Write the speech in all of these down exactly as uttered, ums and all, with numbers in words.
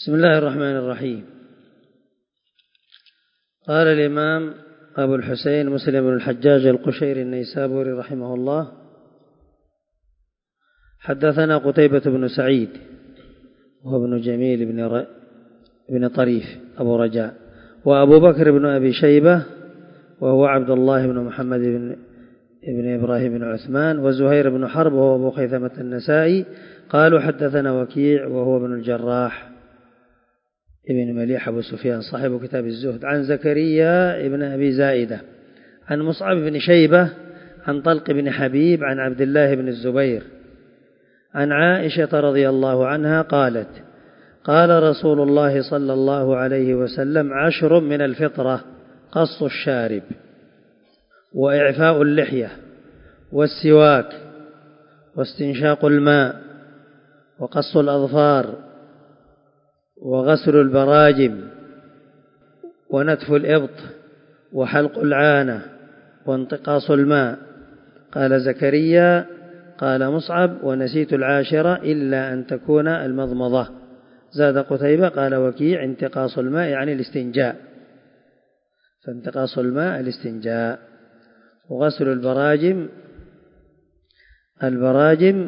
بسم الله الرحمن الرحيم. قال الإمام أبو الحسين مسلم بن الحجاج القشيري النيسابوري رحمه الله: حدثنا قتيبة بن سعيد وهو ابن جميل بن, ر... بن طريف أبو رجاء، وأبو بكر بن أبي شيبة وهو عبد الله بن محمد بن ابن إبراهيم بن عثمان، وزهير بن حرب وهو أبو خيثمة النسائي. قالوا حدثنا وكيع وهو ابن الجراح ابن مليح أبو سفيان صاحب كتاب الزهد، عن زكريا ابن أبي زائدة عن مصعب بن شيبة عن طلق بن حبيب عن عبد الله بن الزبير عن عائشة رضي الله عنها قالت: قال رسول الله صلى الله عليه وسلم: عشر من الفطرة: قص الشارب، وإعفاء اللحية، والسواك، واستنشاق الماء، وقص الأظفار، وغسل البراجم، ونتف الإبط، وحلق العانة، وانتقاص الماء. قال زكريا: قال مصعب: ونسيت العاشرة إلا أن تكون المضمضة. زاد قتيبة: قال وكيع: انتقاص الماء يعني الاستنجاء، فانتقاص الماء الاستنجاء. وغسل البراجم، البراجم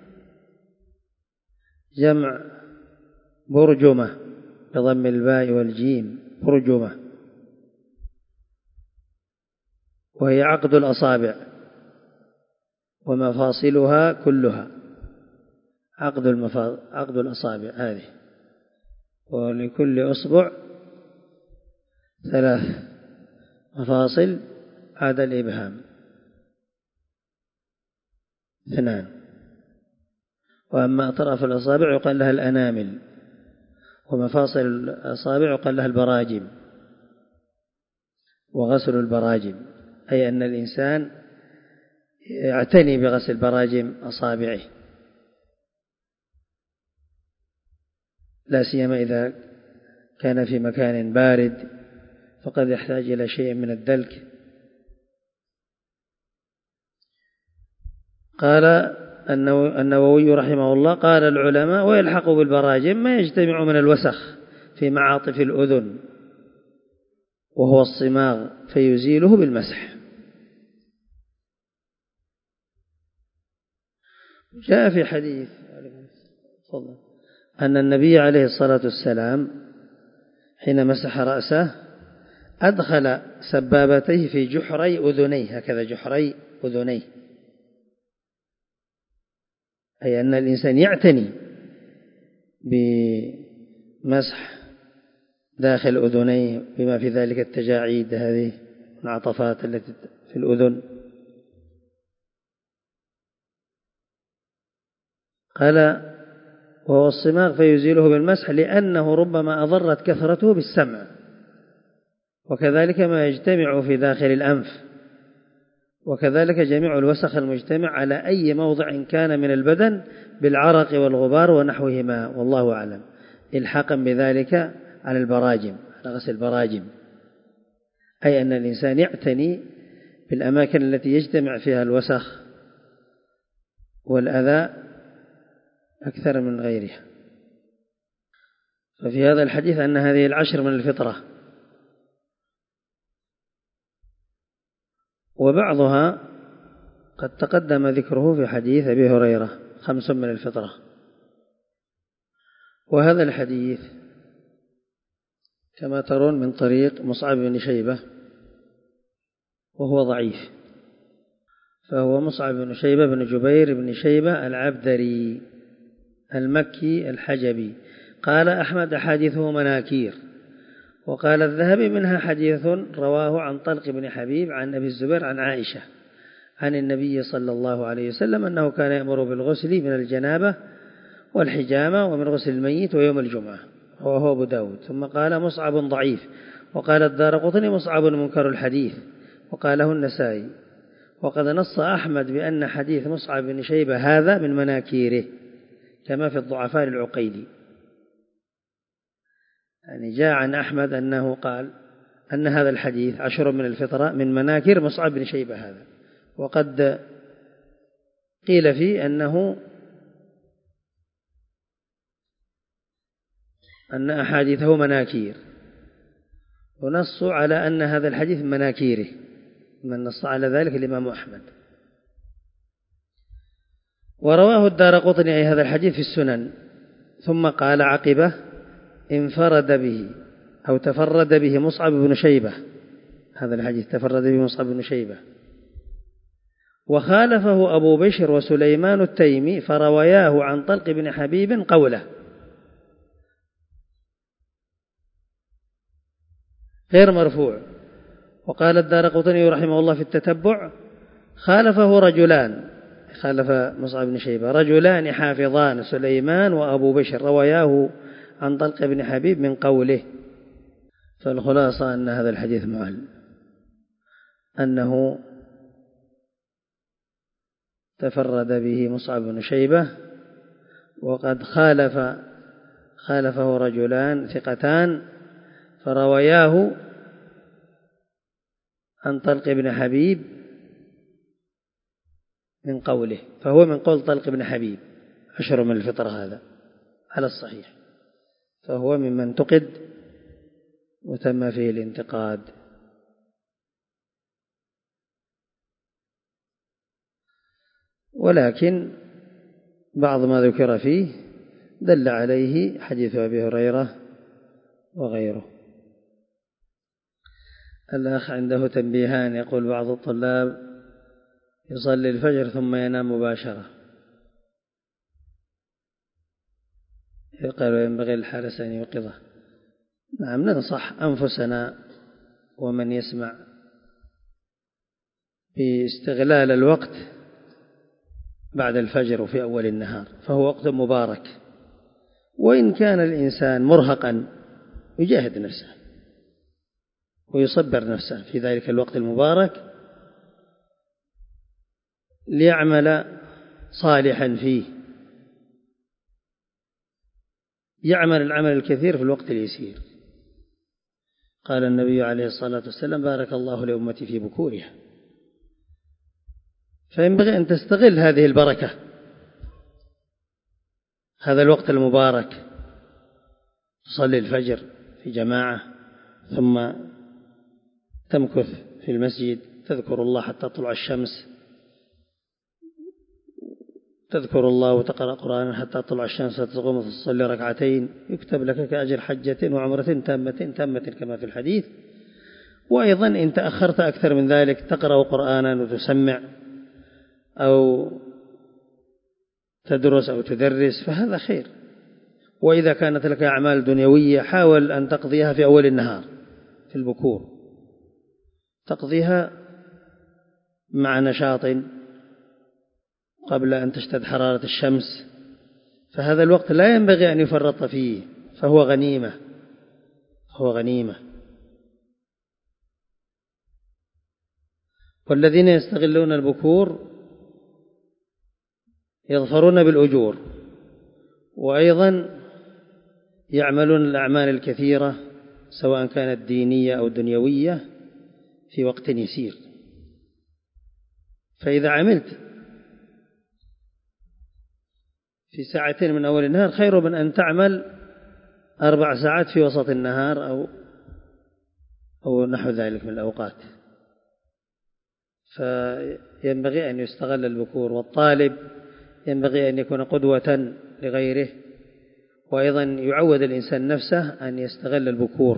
جمع برجمة بضم الباء والجيم، برجمة، وهي عقد الأصابع ومفاصلها كلها، عقد المفاصل عقد الأصابع هذه، ولكل أصبع ثلاث مفاصل عدا الإبهام اثنان. وأما أطراف الأصابع يقال لها الأنامل، ومفاصل الأصابع يقال لها البراجم. وغسل البراجم أي أن الإنسان يعتني بغسل براجم أصابعه، لا سيما إذا كان في مكان بارد فقد يحتاج إلى شيء من الدلك. قال النووي رحمه الله: قال العلماء: ويلحق بالبراجم ما يجتمع من الوسخ في معاطف الأذن وهو الصماغ فيزيله بالمسح. جاء في حديث أن النبي عليه الصلاة والسلام حين مسح رأسه أدخل سبابتيه في جحري أذنيه، هكذا جحري أذنيه، أي أن الإنسان يعتني بمسح داخل أذنيه بما في ذلك التجاعيد، هذه العطفات التي في الأذن. قال: وهو الصماغ فيزيله بالمسح لأنه ربما أضرت كثرته بالسمع، وكذلك ما يجتمع في داخل الأنف، وكذلك جميع الوسخ المجتمع على أي موضع كان من البدن بالعرق والغبار ونحوهما، والله أعلم، إلحاقا بذلك على البراجم، على غسل البراجم، أي أن الإنسان يعتني بالأماكن التي يجتمع فيها الوسخ والأذى أكثر من غيرها. ففي هذا الحديث أن هذه العشر من الفطرة، وبعضها قد تقدم ذكره في حديث أبي هريرة: خمس من الفطرة. وهذا الحديث كما ترون من طريق مصعب بن شيبة وهو ضعيف، فهو مصعب بن شيبة بن جبير بن شيبة العبدري المكي الحجبي. قال أحمد: أحاديثه مناكير. وقال الذهبي: منها حديث رواه عن طلق بن حبيب عن أبي الزبير عن عائشة عن النبي صلى الله عليه وسلم أنه كان يأمر بالغسل من الجنابة والحجامة ومن غسل الميت ويوم الجمعة، رواه أبو داود. ثم قال: مصعب ضعيف. وقال الدارقطني: مصعب منكر الحديث. وقاله النسائي. وقد نص أحمد بأن حديث مصعب بن شيبة هذا من مناكيره كما في الضعفاء العقيلي، يعني جاء عن أحمد أنه قال أن هذا الحديث عشر من الفطرة من مناكر مصعب بن شيبة هذا. وقد قيل فيه أنه أن أحاديثه مناكير، ونصوا على أن هذا الحديث مناكيره، من نص على ذلك الإمام أحمد. ورواه الدارقطني أي هذا الحديث في السنن، ثم قال عقبه انفرد به أو تفرد به مصعب بن شيبة، هذا الحديث تفرد به مصعب بن شيبة، وخالفه أبو بشر وسليمان التيمي فرواياه عن طلق بن حبيب قوله غير مرفوع. وقال الدارقطني رحمه الله في التتبع خالفه رجلان، خالف مصعب بن شيبة رجلان حافظان سليمان وأبو بشر رواياه عن طلق بن حبيب من قوله. فالخلاصة أن هذا الحديث معل، أنه تفرد به مصعب بن شيبة، وقد خالف خالفه رجلان ثقتان فرواياه عن طلق بن حبيب من قوله، فهو من قول طلق بن حبيب أشهر من الفطرة هذا على الصحيح، فهو ممن انتقد وتم فيه الانتقاد. ولكن بعض ما ذكر فيه دل عليه حديث أبي هريرة وغيره. الأخ عنده تنبيهان، يقول بعض الطلاب يصلي الفجر ثم ينام مباشرة، قالوا ينبغي للحارس أن يوقظه. نعم، ننصح أنفسنا ومن يسمع باستغلال الوقت بعد الفجر وفي أول النهار، فهو وقت مبارك، وإن كان الإنسان مرهقا يجاهد نفسه ويصبر نفسه في ذلك الوقت المبارك ليعمل صالحا فيه، يعمل العمل الكثير في الوقت اليسير. قال النبي عليه الصلاة والسلام بارك الله لأمتي في بكورها، فينبغي أن تستغل هذه البركة، هذا الوقت المبارك، تصلي الفجر في جماعة ثم تمكث في المسجد تذكر الله حتى تطلع الشمس، تذكر الله وتقرأ قرآنا حتى تطلع الشمس وتقوم وتصلي ركعتين، يكتب لك كأجر حجة وعمرة تامة تامة كما في الحديث. وأيضا إن تأخرت أكثر من ذلك تقرأ قرآنا وتسمع أو تدرس أو تدرس فهذا خير. وإذا كانت لك أعمال دنيوية حاول أن تقضيها في أول النهار في البكور، تقضيها مع نشاط قبل أن تشتد حرارة الشمس، فهذا الوقت لا ينبغي أن يفرط فيه، فهو غنيمة هو غنيمة. والذين يستغلون البكور يظفرون بالأجور، وأيضا يعملون الأعمال الكثيرة سواء كانت دينية أو دنيوية في وقت يسير. فإذا عملت في ساعتين من أول النهار خير من أن تعمل أربع ساعات في وسط النهار أو أو نحو ذلك من الأوقات. فينبغي أن يستغل البكور، والطالب ينبغي أن يكون قدوة لغيره، وأيضا يعود الإنسان نفسه أن يستغل البكور.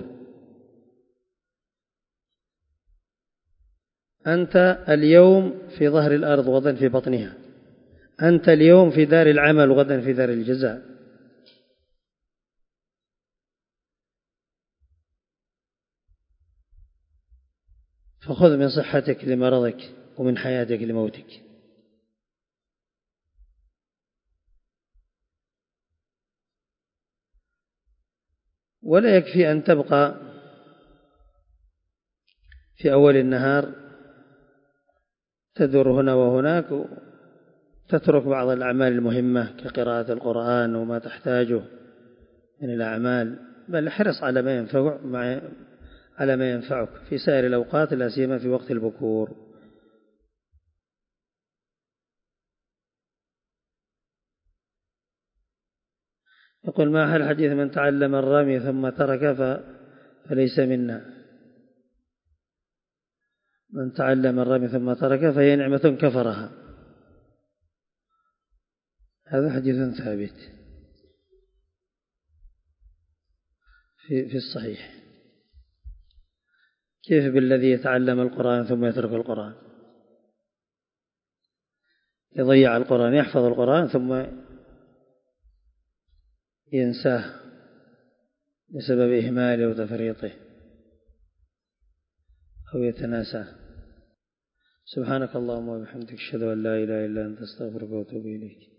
أنت اليوم في ظهر الأرض وغدا في بطنها، أنت اليوم في دار العمل وغدا في دار الجزاء. فخذ من صحتك لمرضك ومن حياتك لموتك. ولا يكفي أن تبقى في أول النهار تدور هنا وهناك وتترك بعض الأعمال المهمة كقراءة القرآن وما تحتاجه من الأعمال، بل احرص على ما ينفع على ما ينفعك في سائر الأوقات لا سيما في وقت البكور. يقول ما هل حديث من تعلم الرمي ثم ترك فليس منا؟ من تعلم الرمي ثم ترك فهي نعمة كفرها، هذا حديث ثابت في في الصحيح. كيف بالذي يتعلم القرآن ثم يترك القرآن؟ يضيع القرآن، يحفظ القرآن ثم ينساه بسبب إهماله وتفريطه أو يتناساه. سبحانك اللهم وبحمدك أشهد أن لا إله إلا أنت أستغفرك وأتوب إليك.